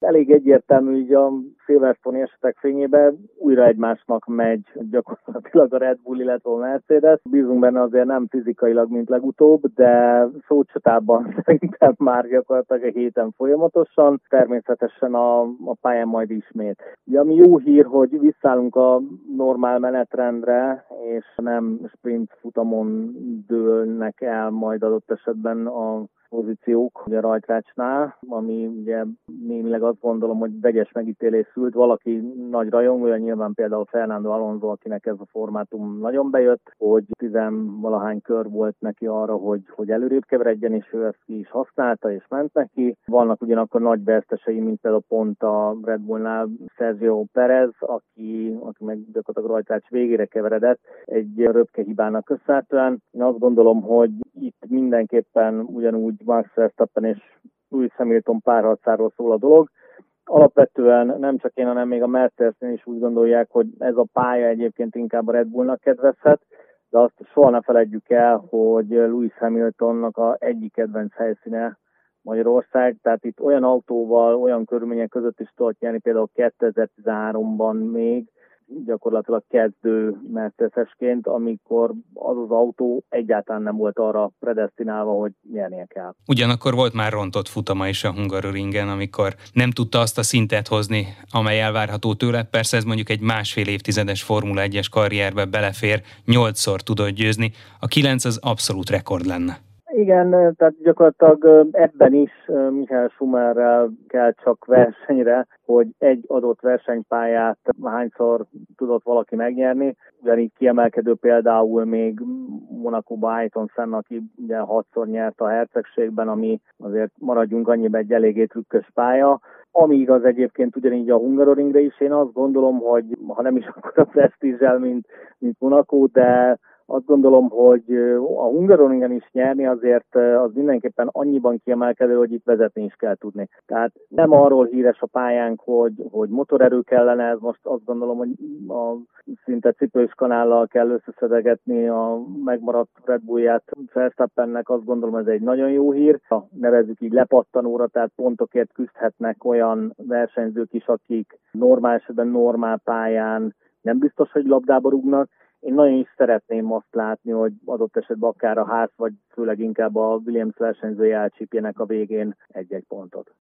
elég egyértelmű, így a Silverstone-i esetek fényében újra egymásnak megy gyakorlatilag a Red Bull, illetve a Mercedes. Bízunk benne, azért nem fizikailag, mint legutóbb, de szócsatában szerintem már gyakorlatilag a héten folyamatosan, természetesen a pályán majd ismét. Ugye, ami jó hír, hogy visszállunk a normál menetrendre, és nem sprint futamon dőlnek el majd adott esetben a pozíciók ugye a rajtrácsnál, ami ugye némileg azt gondolom, hogy vegyes megítélés szült. Valaki nagy rajongója, nyilván például Fernando Alonso, akinek ez a formátum nagyon bejött, hogy 10-valahány kör volt neki arra, hogy előrébb keveredjen, és ő ezt ki is használta, és ment neki. Vannak ugyanakkor nagy vesztesei, mint például pont a Red Bullnál Sergio Perez, aki meg gyakorlatilag rajtrács végére keveredett egy röpke hibának köszönhetően. Én azt gondolom, hogy itt mindenképpen ugyanúgy Max Verstappen és Lewis Hamilton párharcáról szól a dolog. Alapvetően nem csak én, hanem még a Mercedesnél is úgy gondolják, hogy ez a pálya egyébként inkább a Red Bullnak kedvezhet, de azt soha ne feledjük el, hogy Lewis Hamiltonnak egyik kedvenc helyszíne Magyarország, tehát itt olyan autóval, olyan körülmények között is tudott nyerni, például 2013-ban még, gyakorlatilag kezdő Mercedesesként, amikor az autó egyáltalán nem volt arra predesztinálva, hogy nyernie kell. Ugyanakkor volt már rontott futama is a Hungaroringen, amikor nem tudta azt a szintet hozni, amely elvárható tőle. Persze ez mondjuk egy másfél évtizedes Formula 1-es karrierbe belefér, 8-szor tudott győzni. A 9 az abszolút rekord lenne. Igen, tehát gyakorlatilag ebben is Michael Schumacherrel kell csak versenyre, hogy egy adott versenypályát hányszor tudott valaki megnyerni. Ugyanígy kiemelkedő például még Monacóban Ayrton Senna, aki ugye 6-szor nyert a hercegségben, ami azért maradjunk annyiben egy eléggé trükkös pálya. Ami igaz egyébként ugyanígy a Hungaroringre is, én azt gondolom, hogy ha nem is akkor a presztízsel, mint Monaco, de azt gondolom, hogy a Hungaroringen is nyerni azért az mindenképpen annyiban kiemelkedő, hogy itt vezetni is kell tudni. Tehát nem arról híres a pályánk, hogy motorerő kellene, ez most azt gondolom, hogy a szinte cipős kanállal kell összeszedegetni a megmaradt Red Bullját Verstappennek, azt gondolom, ez egy nagyon jó hír. Nevezzük így lepattanóra, tehát pontokért küzdhetnek olyan versenyzők is, akik normál esetben normál pályán nem biztos, hogy labdába rúgnak. Én nagyon is szeretném azt látni, hogy adott esetben akár a Haas, vagy főleg inkább a Williams versenyzői elcsípjenek a végén egy-egy pontot.